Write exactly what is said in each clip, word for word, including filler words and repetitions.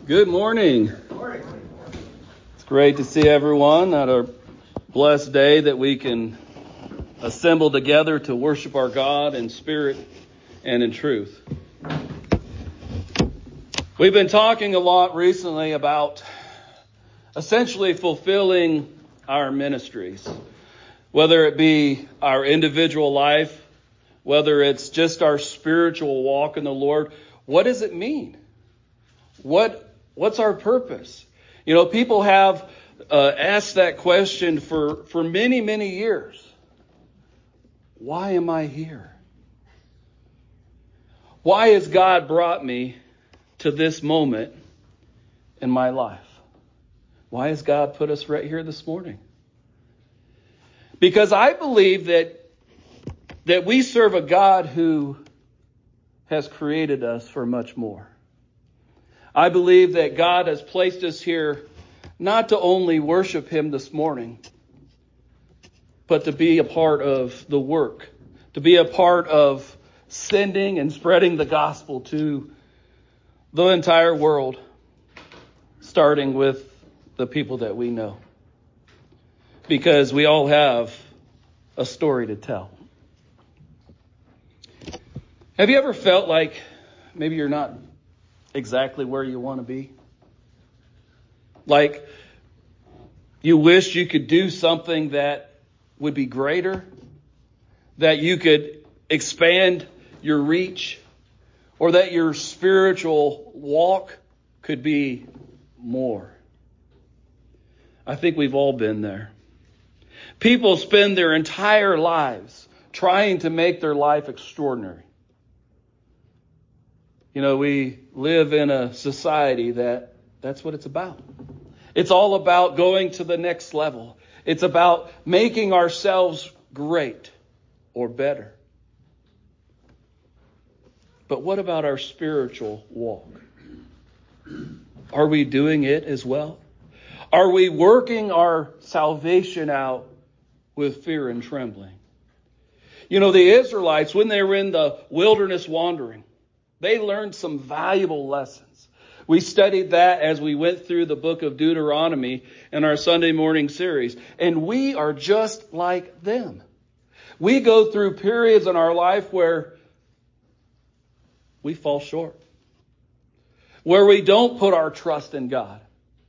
Good morning. Morning. It's great to see everyone on a blessed day that we can assemble together to worship our God in spirit and in truth. We've been talking a lot recently about essentially fulfilling our ministries, whether it be our individual life, whether it's just our spiritual walk in the Lord. What does it mean? What what's our purpose? You know, people have uh, asked that question for, for many, many years. Why am I here? Why has God brought me to this moment in my life? Why has God put us right here this morning? Because I believe that that we serve a God who has created us for much more. I believe that God has placed us here not to only worship Him this morning, but to be a part of the work, to be a part of sending and spreading the gospel to the entire world, starting with the people that we know. Because we all have a story to tell. Have you ever felt like maybe you're not exactly where you want to be? Like you wish you could do something that would be greater, that you could expand your reach, or that your spiritual walk could be more. I think we've all been there. People spend their entire lives trying to make their life extraordinary. You know, we live in a society that that's what it's about. It's all about going to the next level. It's about making ourselves great or better. But what about our spiritual walk? Are we doing it as well? Are we working our salvation out with fear and trembling? You know, the Israelites, when they were in the wilderness wandering, they learned some valuable lessons. We studied that as we went through the book of Deuteronomy in our Sunday morning series. And we are just like them. We go through periods in our life where we fall short, where we don't put our trust in God.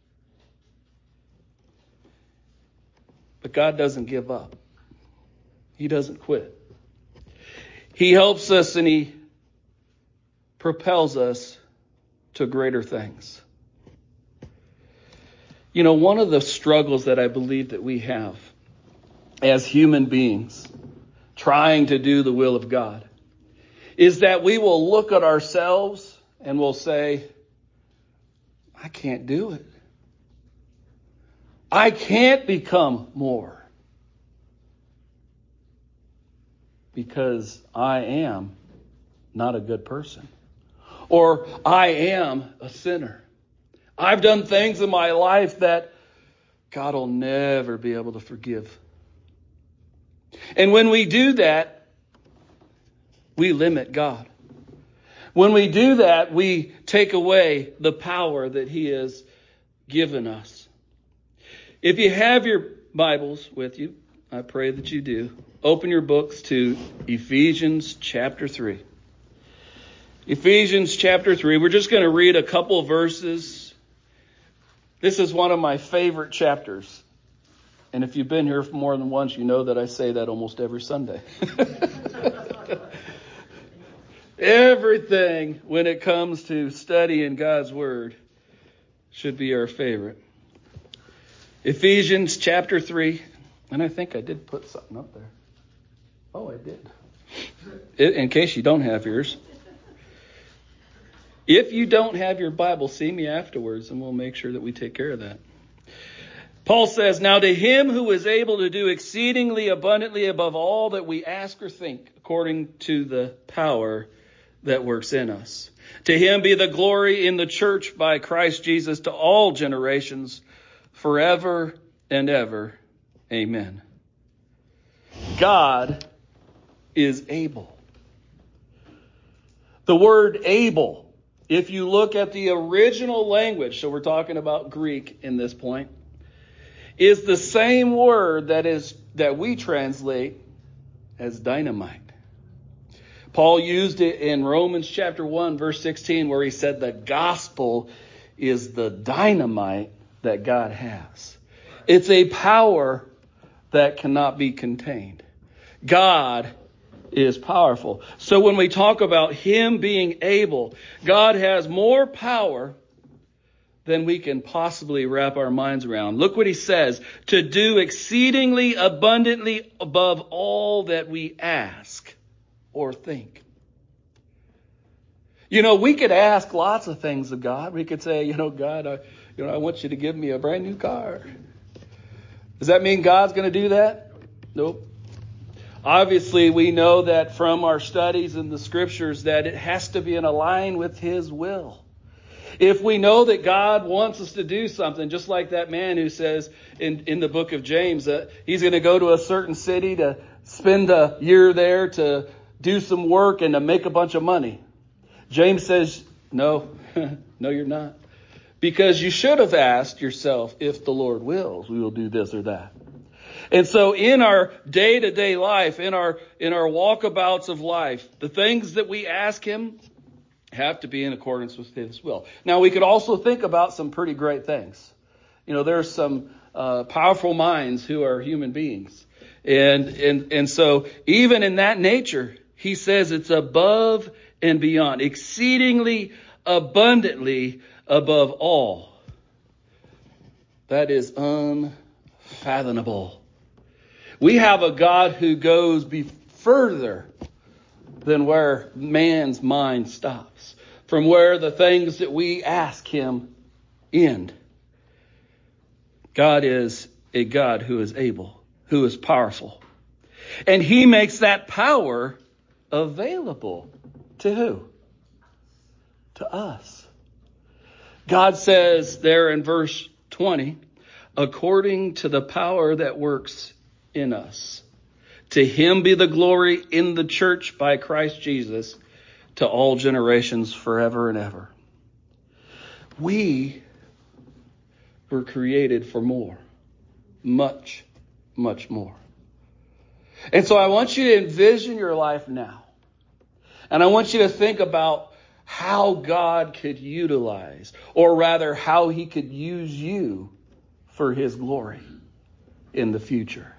But God doesn't give up. He doesn't quit. He helps us and He propels us to greater things. You know, one of the struggles that I believe that we have as human beings trying to do the will of God is that we will look at ourselves and we'll say, I can't do it. I can't become more because I am not a good person. Or I am a sinner. I've done things in my life that God will never be able to forgive. And when we do that, we limit God. When we do that, we take away the power that He has given us. If you have your Bibles with you, I pray that you do, open your books to Ephesians chapter three. Ephesians chapter three. We're just going to read a couple verses. This is one of my favorite chapters. And if you've been here more than once, you know that I say that almost every Sunday. Everything when it comes to studying God's Word should be our favorite. Ephesians chapter three. And I think I did put something up there. Oh, I did. In case you don't have yours. If you don't have your Bible, see me afterwards and we'll make sure that we take care of that. Paul says, now to Him who is able to do exceedingly abundantly above all that we ask or think, according to the power that works in us. To Him be the glory in the church by Christ Jesus to all generations, forever and ever. Amen. God is able. The word able if you look at the original language, so we're talking about Greek in this point, is the same word that is that we translate as dynamite. Paul used it in Romans chapter one, verse sixteen, where he said the gospel is the dynamite that God has. It's a power that cannot be contained. God is powerful. So when we talk about him being able, God has more power than we can possibly wrap our minds around. Look what he says, to do exceedingly abundantly above all that we ask or think. You know, we could ask lots of things of God. We could say, you know, God, I, you know, I want you to give me a brand new car. Does that mean God's going to do that? Nope. Obviously, we know that from our studies in the scriptures that it has to be in line with his will. If we know that God wants us to do something, just like that man who says in, in the book of James that he's going to go to a certain city to spend a year there to do some work and to make a bunch of money. James says, no, no, you're not. Because you should have asked yourself, if the Lord wills, we will do this or that. And so in our day-to-day life, in our in our walkabouts of life, the things that we ask him have to be in accordance with his will. Now, we could also think about some pretty great things. You know, there's some uh, powerful minds who are human beings. And, and, and so even in that nature, he says it's above and beyond, exceedingly abundantly above all. That is unfathomable. We have a God who goes be further than where man's mind stops, from where the things that we ask him end. God is a God who is able, who is powerful. And he makes that power available to who? To us. God says there in verse twenty, according to the power that works in us. To him be the glory in the church by Christ Jesus to all generations forever and ever. We were created for more. Much, much more. And so I want you to envision your life now. And I want you to think about how God could utilize, or rather how he could use you for his glory in the future.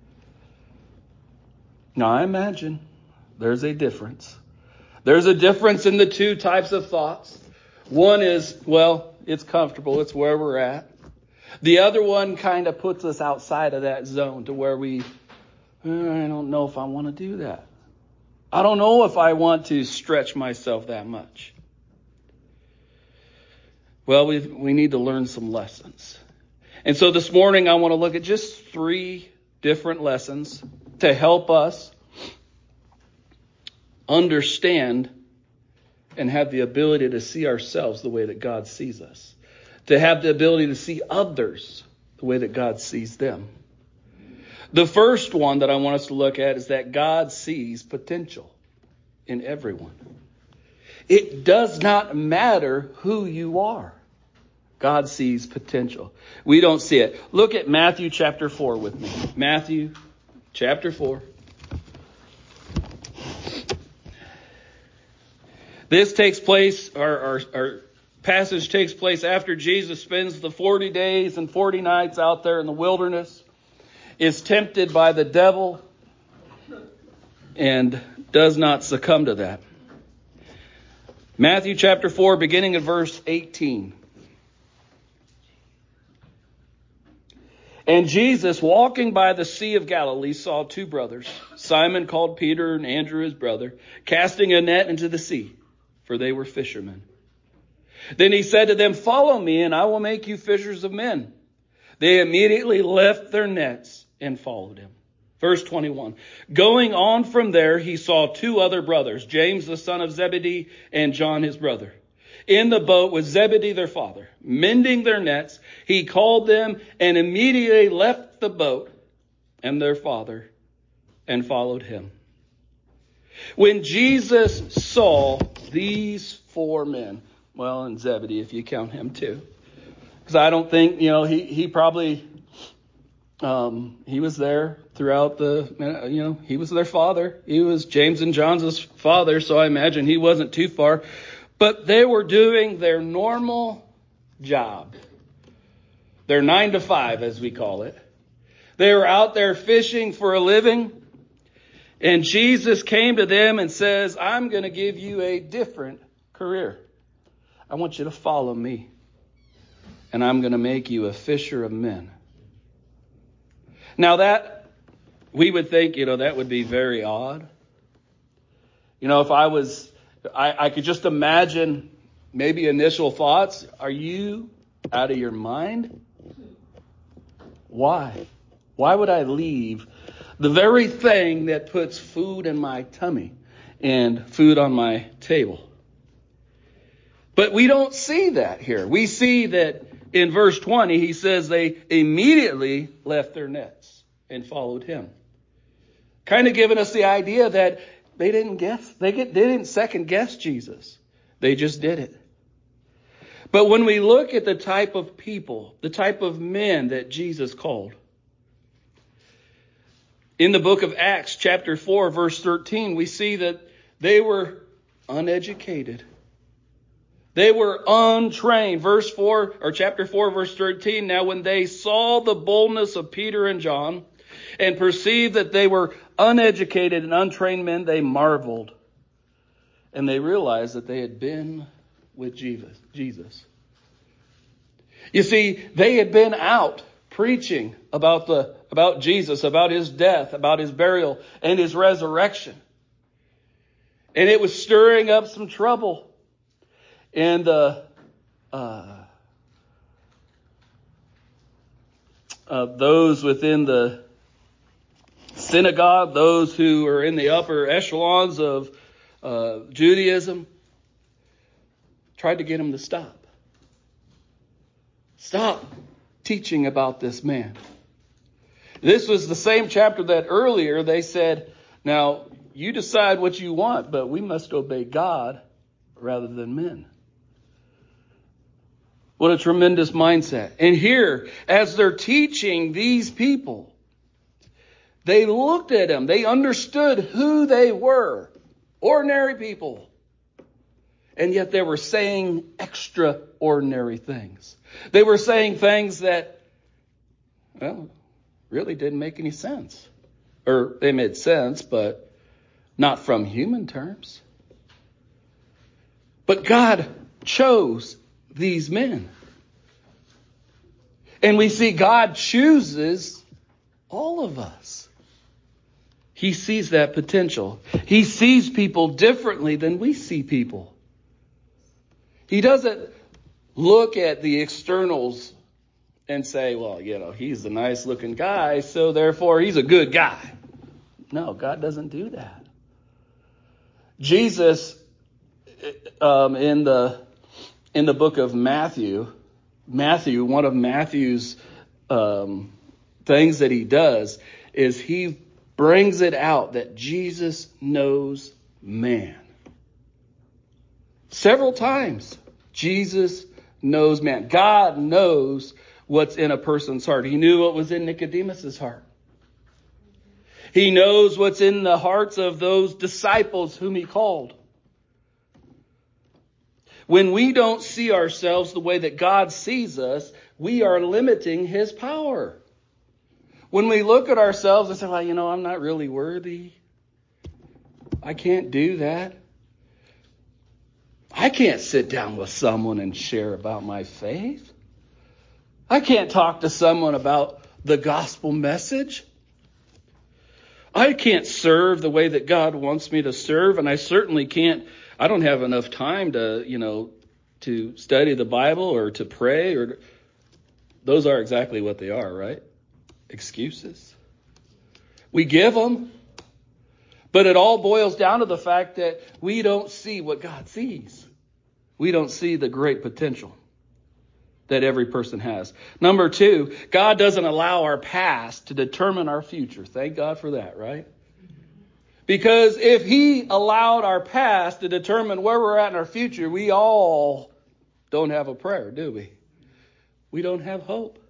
Now, I imagine there's a difference. There's a difference in the two types of thoughts. One is, well, it's comfortable. It's where we're at. The other one kind of puts us outside of that zone to where we, I don't know if I want to do that. I don't know if I want to stretch myself that much. Well, we we need to learn some lessons. And so this morning I want to look at just three different lessons to help us understand and have the ability to see ourselves the way that God sees us. To have the ability to see others the way that God sees them. The first one that I want us to look at is that God sees potential in everyone. It does not matter who you are. God sees potential. We don't see it. Look at Matthew chapter four with me. Matthew chapter four. This takes place, our, our, our passage takes place after Jesus spends the forty days and forty nights out there in the wilderness, is tempted by the devil, and does not succumb to that. Matthew chapter four, beginning at verse eighteen. And Jesus, walking by the Sea of Galilee, saw two brothers, Simon called Peter and Andrew his brother, casting a net into the sea, for they were fishermen. Then he said to them, follow me, and I will make you fishers of men. They immediately left their nets and followed him. Verse twenty-one. Going on from there, he saw two other brothers, James the son of Zebedee and John his brother, in the boat with Zebedee their father, mending their nets. He called them and immediately left the boat and their father and followed him. When Jesus saw these four men, Well, and Zebedee, if you count him too. Because I don't think, you know, he, he probably, um, he was there throughout the, you know, he was their father. He was James and John's father, so I imagine he wasn't too far. But they were doing their normal job. Their nine to five, as we call it. They were out there fishing for a living. And Jesus came to them and says, I'm going to give you a different career. I want you to follow me. And I'm going to make you a fisher of men. Now that, we would think, you know, that would be very odd. You know, if I was, I, I could just imagine maybe initial thoughts. Are you out of your mind? Why? Why would I leave the very thing that puts food in my tummy and food on my table? But we don't see that here. We see that in verse twenty, he says they immediately left their nets and followed him. Kind of giving us the idea that they didn't guess, they, get, they didn't second guess Jesus. They just did it. But when we look at the type of people, the type of men that Jesus called, in the book of Acts, chapter four, verse thirteen, we see that they were uneducated. They were untrained. Verse four, or chapter four, verse thirteen. Now when they saw the boldness of Peter and John and perceived that they were uneducated and untrained men, they marveled. And they realized that they had been with Jesus. You see, they had been out preaching about the about Jesus, about his death, about his burial, and his resurrection. And it was stirring up some trouble. And the uh, uh, those within the synagogue, those who are in the upper echelons of uh, Judaism, tried to get him to stop. Stop teaching about this man. This was the same chapter that earlier they said, now you decide what you want, but we must obey God rather than men. What a tremendous mindset. And here, as they're teaching these people, they looked at him. They understood who they were. Ordinary people. And yet they were saying extraordinary things. They were saying things that, well, really didn't make any sense. Or they made sense, but not from human terms. But God chose these men. And we see God chooses all of us. He sees that potential. He sees people differently than we see people. He doesn't look at the externals and say, well, you know, he's a nice looking guy, so therefore he's a good guy. No, God doesn't do that. Jesus, um, in the in the book of Matthew, Matthew, one of Matthew's um, things that he does is he brings it out that Jesus knows man. Several times, Jesus knows man. God knows what's in a person's heart. He knew what was in Nicodemus's heart. He knows what's in the hearts of those disciples whom he called. When we don't see ourselves the way that God sees us, we are limiting his power. When we look at ourselves and say, well, you know, I'm not really worthy. I can't do that. I can't sit down with someone and share about my faith. I can't talk to someone about the gospel message. I can't serve the way that God wants me to serve, and I certainly can't, I don't have enough time to, you know, to study the Bible or to pray, or those are exactly what they are, right? Excuses. We give them, but it all boils down to the fact that we don't see what God sees. We don't see the great potential that every person has. Number two, God doesn't allow our past to determine our future. Thank God for that, right? Because if he allowed our past to determine where we're at in our future, we all don't have a prayer, do we? We don't have hope.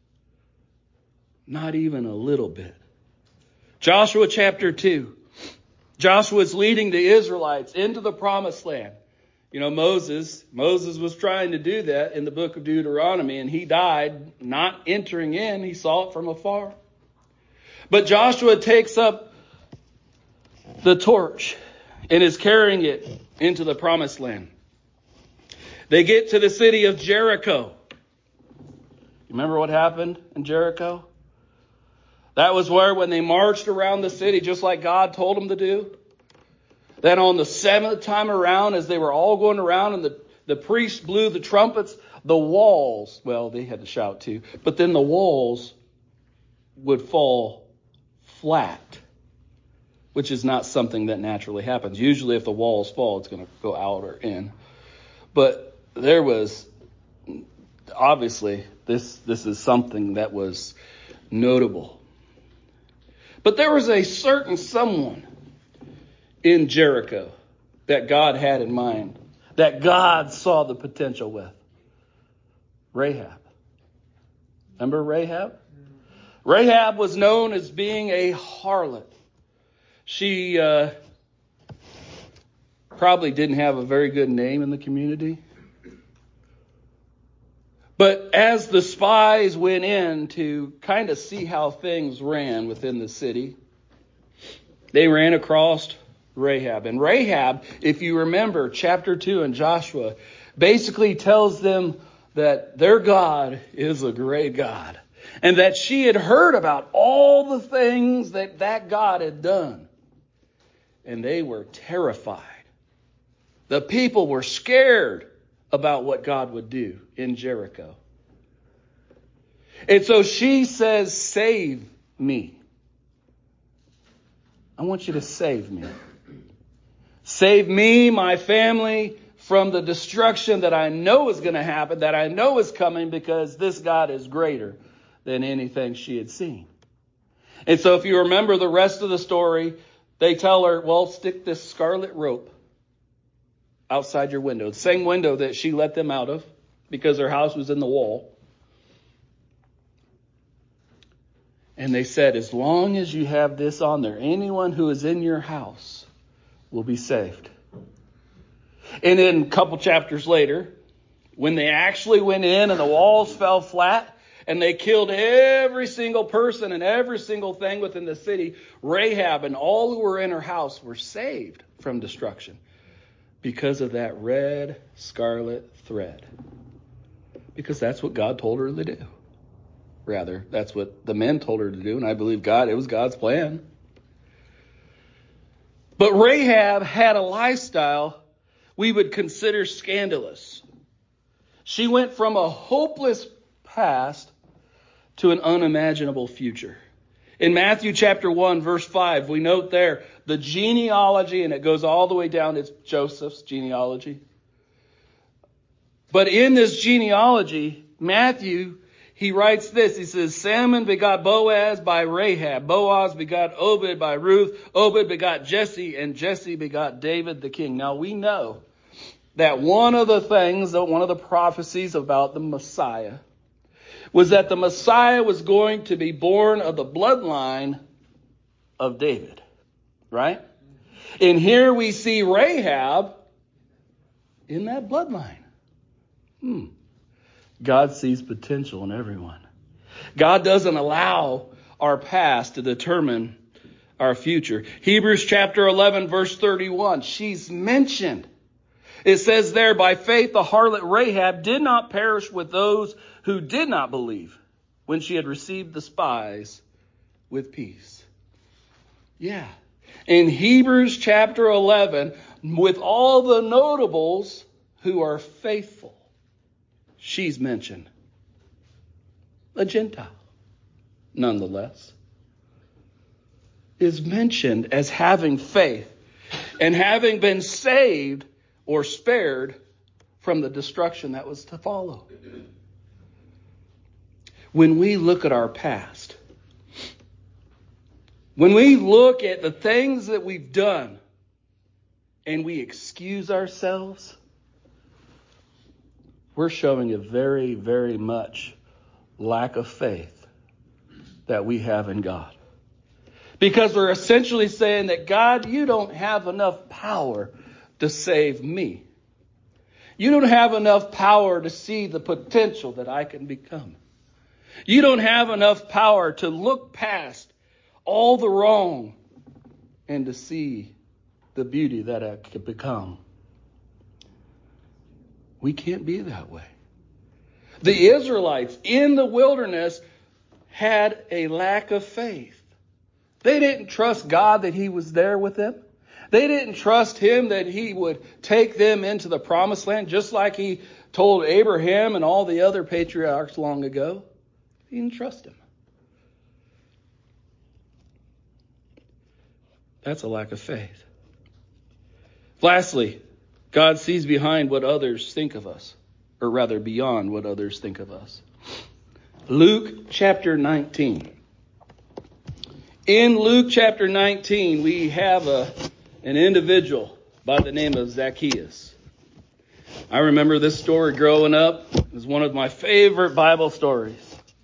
Not even a little bit. Joshua chapter two. Joshua is leading the Israelites into the promised land. You know, Moses, Moses was trying to do that in the book of Deuteronomy, and he died not entering in. He saw it from afar. But Joshua takes up the torch and is carrying it into the promised land. They get to the city of Jericho. Remember what happened in Jericho? That was where when they marched around the city, just like God told them to do. Then on the seventh time around, as they were all going around and the, the priests blew the trumpets, the walls, well, they had to shout too, but then the walls would fall flat, which is not something that naturally happens. Usually if the walls fall, it's going to go out or in. But there was, obviously, this, this is something that was notable. But there was a certain someone in Jericho that God had in mind, that God saw the potential with. Rahab. Remember Rahab? Rahab was known as being a harlot. She uh, probably didn't have a very good name in the community. But as the spies went in to kind of see how things ran within the city, they ran across Rahab. And Rahab, if you remember chapter two in Joshua, basically tells them that their God is a great God. And that she had heard about all the things that that God had done. And they were terrified. The people were scared about what God would do in Jericho. And so she says, save me. I want you to save me. Save me, my family, from the destruction that I know is going to happen, that I know is coming, because this God is greater than anything she had seen. And so if you remember the rest of the story, they tell her, well, stick this scarlet rope outside your window. The same window that she let them out of because their house was in the wall. And they said, as long as you have this on there, anyone who is in your house will be saved. And then a couple chapters later, when they actually went in and the walls fell flat and they killed every single person and every single thing within the city, Rahab and all who were in her house were saved from destruction because of that red scarlet thread. Because that's what God told her to do. Rather, that's what the men told her to do. And I believe God, it was God's plan. But Rahab had a lifestyle we would consider scandalous. She went from a hopeless past to an unimaginable future. In Matthew chapter one, verse five, we note there the genealogy, and it goes all the way down. It's Joseph's genealogy. But in this genealogy, Matthew, he writes this. He says, Salmon begot Boaz by Rahab. Boaz begot Obed by Ruth. Obed begot Jesse, and Jesse begot David the king. Now we know that one of the things, one of the prophecies about the Messiah, was that the Messiah was going to be born of the bloodline of David. Right? And here we see Rahab in that bloodline. Hmm. God sees potential in everyone. God doesn't allow our past to determine our future. Hebrews chapter eleven, verse thirty-one. She's mentioned. It says there, by faith, the harlot Rahab did not perish with those who did not believe when she had received the spies with peace. Yeah. In Hebrews chapter eleven, with all the notables who are faithful, she's mentioned. A Gentile, nonetheless, is mentioned as having faith and having been saved or spared from the destruction that was to follow. When we look at our past, when we look at the things that we've done and we excuse ourselves, we're showing a very, very much lack of faith that we have in God. Because we're essentially saying that, God, you don't have enough power to save me. You don't have enough power to see the potential that I can become. You don't have enough power to look past all the wrong and to see the beauty that I could become. We can't be that way. The Israelites in the wilderness had a lack of faith. They didn't trust God that he was there with them. They didn't trust him that he would take them into the promised land, just like he told Abraham and all the other patriarchs long ago. He didn't trust him. That's a lack of faith. Lastly, God sees behind what others think of us, or rather beyond what others think of us. Luke chapter nineteen. In Luke chapter nineteen, we have a, an individual by the name of Zacchaeus. I remember this story growing up. It was one of my favorite Bible stories.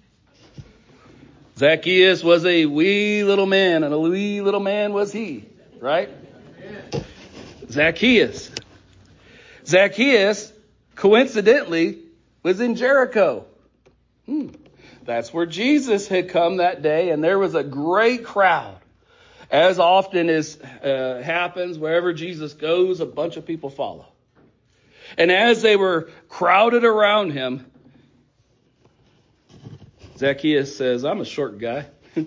Zacchaeus was a wee little man, and a wee little man was he, right? Zacchaeus. Zacchaeus, coincidentally, was in Jericho. Hmm. That's where Jesus had come that day, and there was a great crowd. As often as uh, happens, wherever Jesus goes, a bunch of people follow. And as they were crowded around him, Zacchaeus says, I'm a short guy,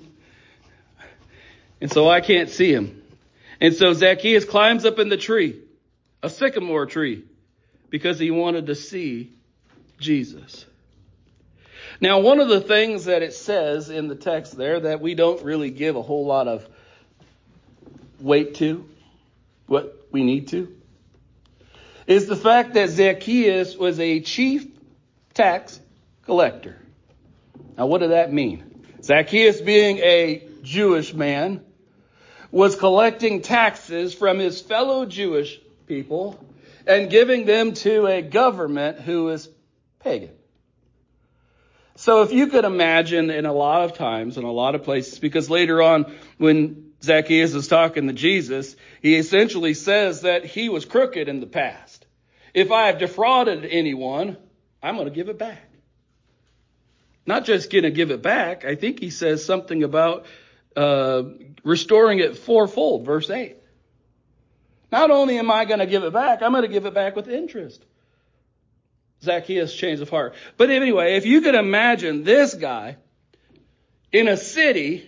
and so I can't see him. And so Zacchaeus climbs up in the tree, a sycamore tree, because he wanted to see Jesus. Now, one of the things that it says in the text there that we don't really give a whole lot of weight to, what we need to, is the fact that Zacchaeus was a chief tax collector. Now, what did that mean? Zacchaeus, being a Jewish man, was collecting taxes from his fellow Jewish people and giving them to a government who is pagan. So if you could imagine, in a lot of times, in a lot of places, because later on when Zacchaeus is talking to Jesus, he essentially says that he was crooked in the past. If I have defrauded anyone, I'm going to give it back. Not just going to give it back. I think he says something about uh, restoring it fourfold, verse eight. Not only am I going to give it back, I'm going to give it back with interest. Zacchaeus changed of heart. But anyway, if you could imagine this guy in a city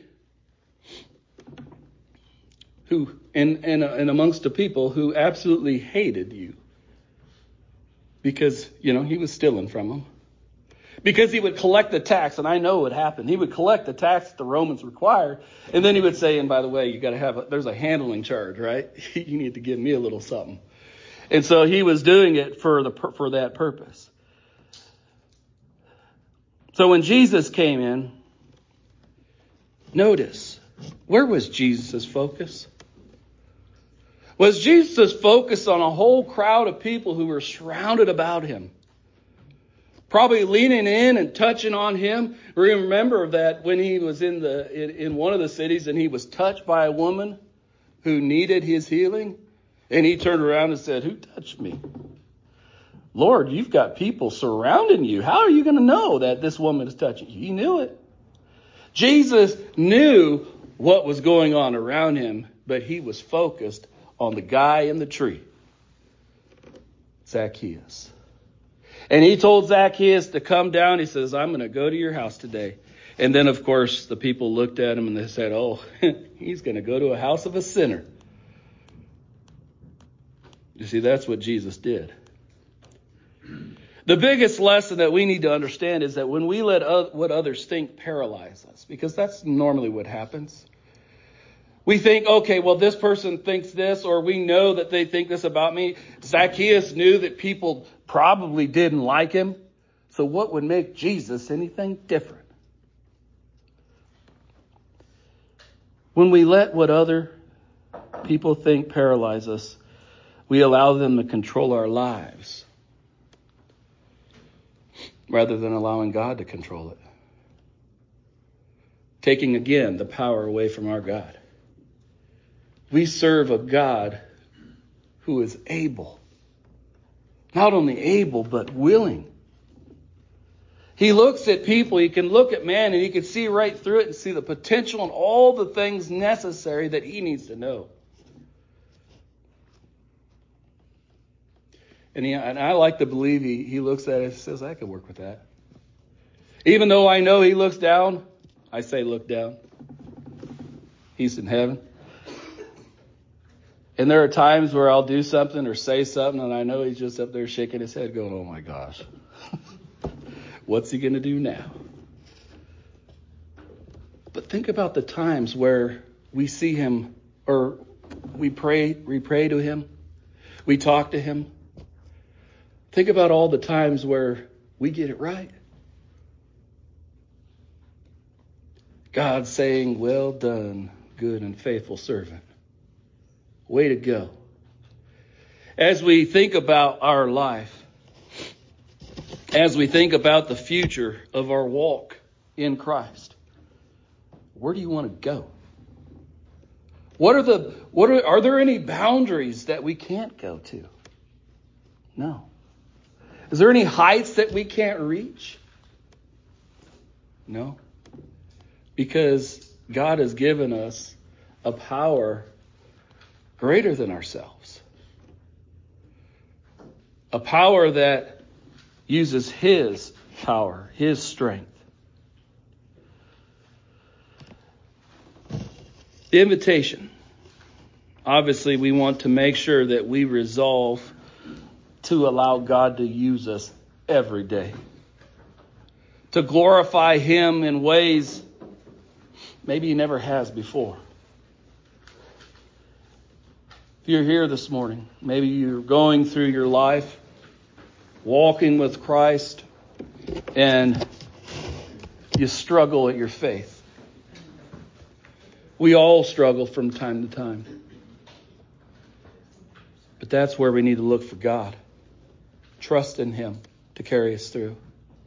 who, and, and, and amongst the people who absolutely hated you because, you know, he was stealing from them. Because he would collect the tax, and I know what happened. He would collect the tax that the Romans required, and then he would say, and by the way, you got to have, a, there's a handling charge, right? You need to give me a little something. And so he was doing it for the for that purpose. So when Jesus came in, notice, where was Jesus' focus? Was Jesus focused on a whole crowd of people who were surrounded about him? Probably leaning in and touching on him. Remember that when he was in the in, in one of the cities and he was touched by a woman who needed his healing. And he turned around and said, who touched me? Lord, you've got people surrounding you. How are you going to know that this woman is touching you? He knew it. Jesus knew what was going on around him, but he was focused on the guy in the tree, Zacchaeus. And he told Zacchaeus to come down. He says, I'm going to go to your house today. And then, of course, the people looked at him and they said, oh, he's going to go to a house of a sinner. You see, that's what Jesus did. The biggest lesson that we need to understand is that when we let o- what others think paralyze us, because that's normally what happens. We think, okay, well, this person thinks this, or we know that they think this about me. Zacchaeus knew that people probably didn't like him. So what would make Jesus anything different? When we let what other people think paralyze us, we allow them to control our lives. rather than allowing God to control it. Taking again the power away from our God. We serve a God who is able. Not only able, but willing. He looks at people, he can look at man, and he can see right through it and see the potential and all the things necessary that he needs to know. And, he, and I like to believe he, he looks at it and says, I could work with that. Even though I know he looks down, I say look down. He's in heaven. And there are times where I'll do something or say something and I know he's just up there shaking his head going, oh my gosh, what's he going to do now? But think about the times where we see him or we pray, we pray to him, we talk to him. Think about all the times where we get it right. God saying, well done, good and faithful servant. Way to go. As we think about our life, as we think about the future of our walk in Christ, where do you want to go? What are the, what are, are there any boundaries that we can't go to? No. Is there any heights that we can't reach? No. Because God has given us a power greater than ourselves. A power that uses his power, his strength. The invitation. Obviously, we want to make sure that we resolve to allow God to use us every day. To glorify him in ways maybe he never has before. If you're here this morning, maybe you're going through your life, walking with Christ, and you struggle at your faith. We all struggle from time to time. But that's where we need to look for God. Trust in him to carry us through.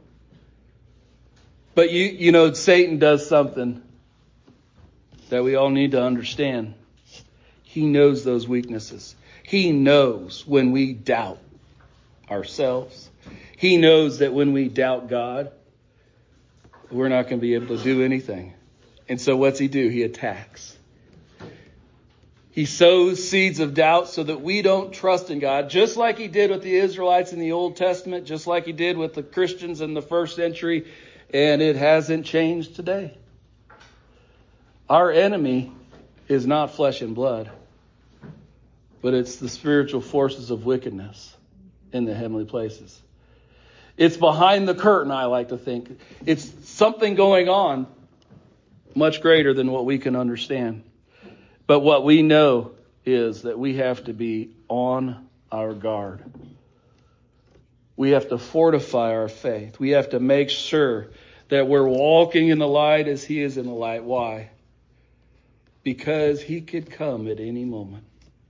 But you, you know, Satan does something that we all need to understand. He knows those weaknesses. He knows when we doubt ourselves. He knows that when we doubt God, we're not going to be able to do anything. And so what's he do? He attacks. He sows seeds of doubt so that we don't trust in God, just like he did with the Israelites in the Old Testament, just like he did with the Christians in the first century, and it hasn't changed today. Our enemy is not flesh and blood, but it's the spiritual forces of wickedness in the heavenly places. It's behind the curtain, I like to think. It's something going on much greater than what we can understand. But what we know is that we have to be on our guard. We have to fortify our faith. We have to make sure that we're walking in the light as he is in the light. Why? Because he could come at any moment.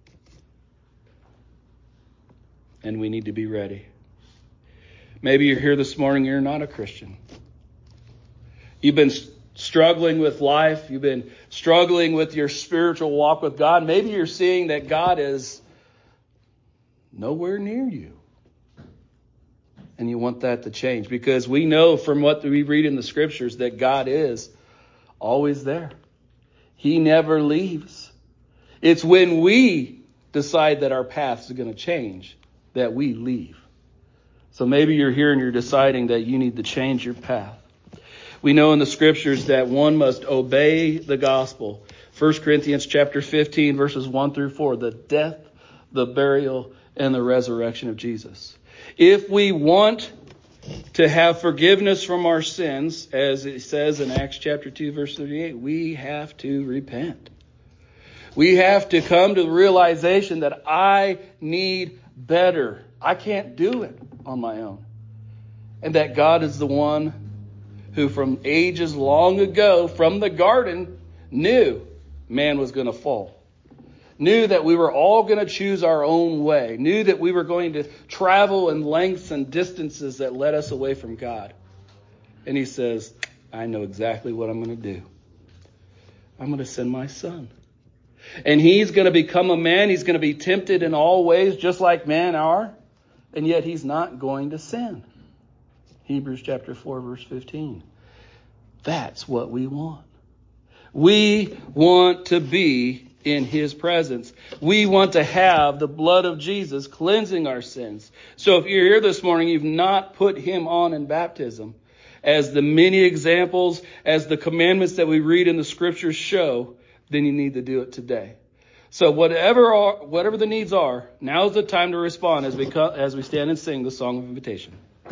And we need to be ready. Maybe you're here this morning, you're not a Christian. You've been struggling with life. You've been struggling with your spiritual walk with God. Maybe you're seeing that God is nowhere near you. And you want that to change, because we know from what we read in the scriptures that God is always there. He never leaves. It's when we decide that our paths are going to change that we leave. So maybe you're here and you're deciding that you need to change your path. We know in the scriptures that one must obey the gospel. First Corinthians chapter fifteen, verses one through four, the death, the burial, and the resurrection of Jesus. If we want to have forgiveness from our sins, as it says in Acts chapter two, verse thirty-eight, we have to repent. We have to come to the realization that I need better. I can't do it on my own. And that God is the one who from ages long ago, from the garden, knew man was going to fall. knew that we were all going to choose our own way, knew that we were going to travel in lengths and distances that led us away from God. And he says, I know exactly what I'm going to do. I'm going to send my son. And he's going to become a man. He's going to be tempted in all ways, just like men are. And yet he's not going to sin. Hebrews chapter four, verse fifteen. That's what we want. We want to be in his presence. We want to have the blood of Jesus cleansing our sins. So if you're here this morning, you've not put him on in baptism, as the many examples, as the commandments that we read in the scriptures show, then you need to do it today. So whatever are, whatever the needs are, now's the time to respond as we, co- as we stand and sing the song of invitation.